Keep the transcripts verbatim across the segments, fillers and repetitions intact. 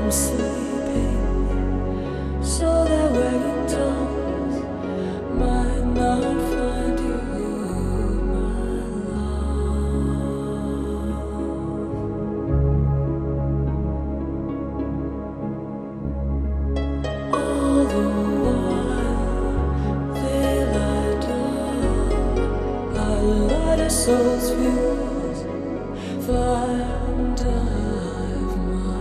sleeping, so that waking tongues might not find you, my love. All the while they lie down, I light a soul's fuse, fly and dive, my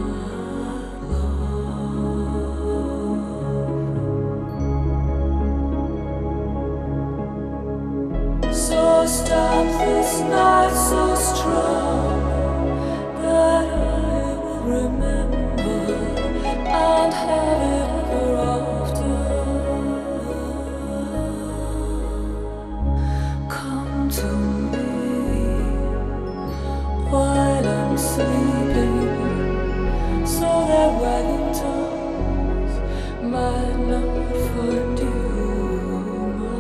love. So stop this night so strong that I will remember and have it ever after. Come to me while I'm sleeping, so that wagging tongues might not find you, my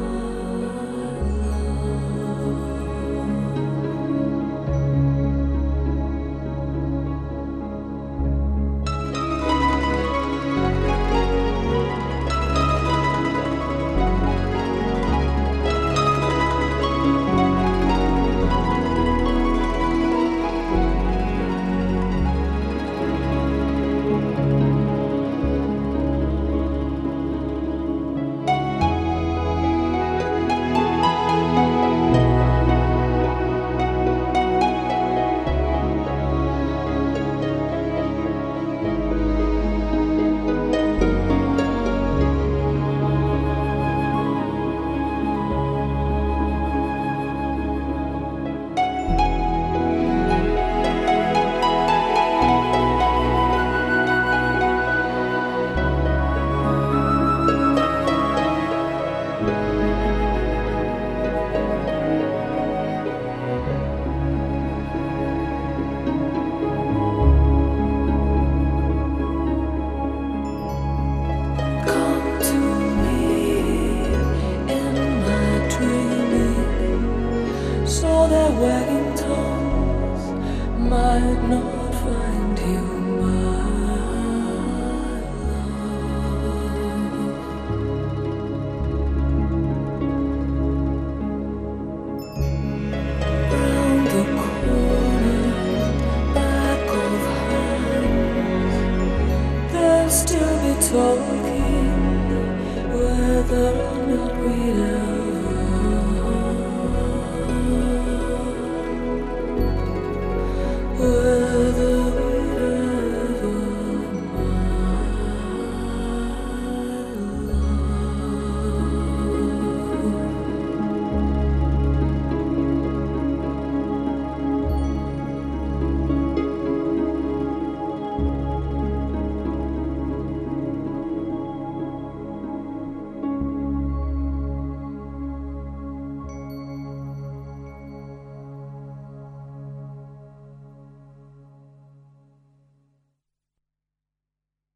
wagging tongues might not find you, my love. Round the corner, back of hands, they'll still be told